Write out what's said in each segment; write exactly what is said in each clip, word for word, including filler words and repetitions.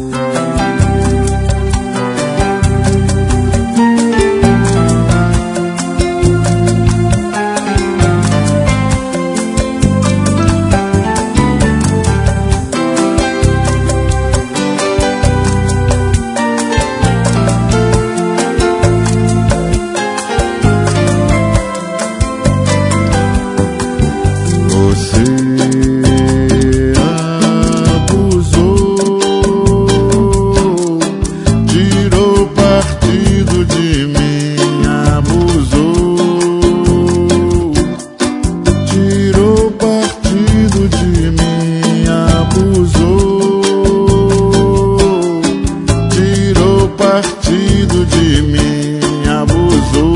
Partido de mim, abusou.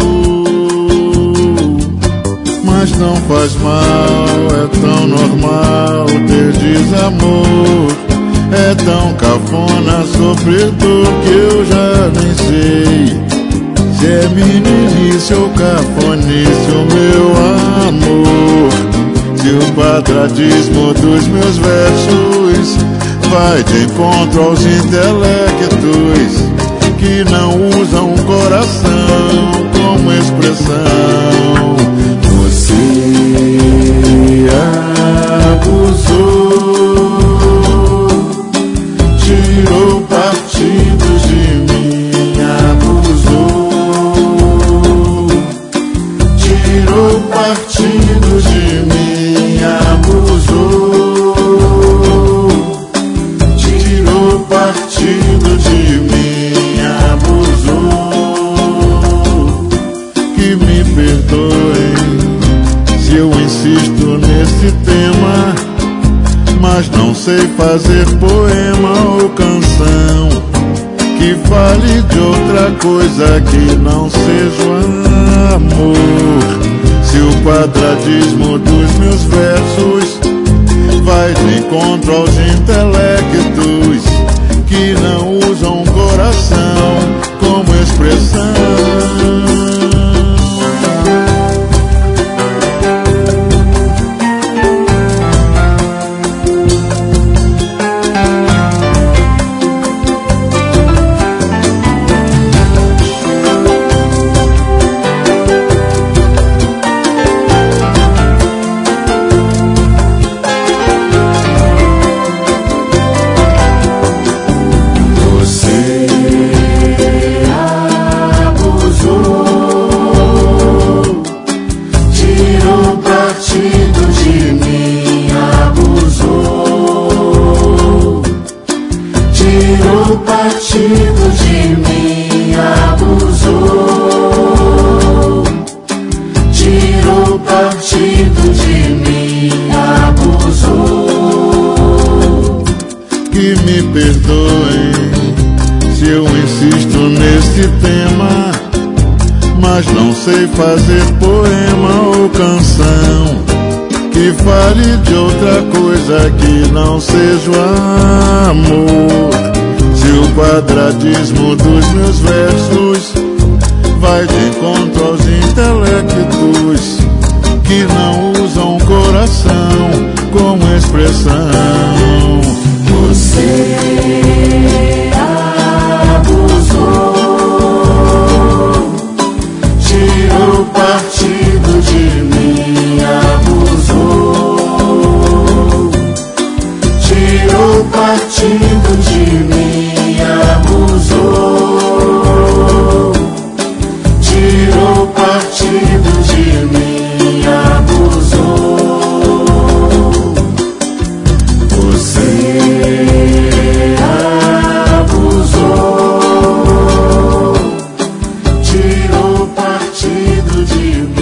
Mas não faz mal, é tão normal ter desamor. É tão cafona sofrer dor que eu já nem sei se é meninice ou cafonice o meu amor. Se o quadradismo dos meus versos vai de encontro aos intelectos que não usam o coração como expressão. Você abusou, tirou partido de mim, abusou, tirou partido de mim, abusou, tirou partido de mim. Me perdoem se eu insisto nesse tema, mas não sei fazer poema ou canção que fale de outra coisa que não seja o amor. Se o quadradismo dos meus versos vai de encontro aos intelectos que não usam o coração como expressão. Tirou partido de mim, abusou, tirou partido de mim, abusou. Que me perdoem se eu insisto nesse tema, mas não sei fazer poema ou canção que fale de outra coisa que não seja o amor. Se o quadradismo dos meus versos vai de encontro aos intelectos que não usam o coração como expressão. Você abusou, tirou partido de mim, abusou, tirou partido de mim, abusou, tirou partido de mim, abusou. Você abusou, tirou partido de mim.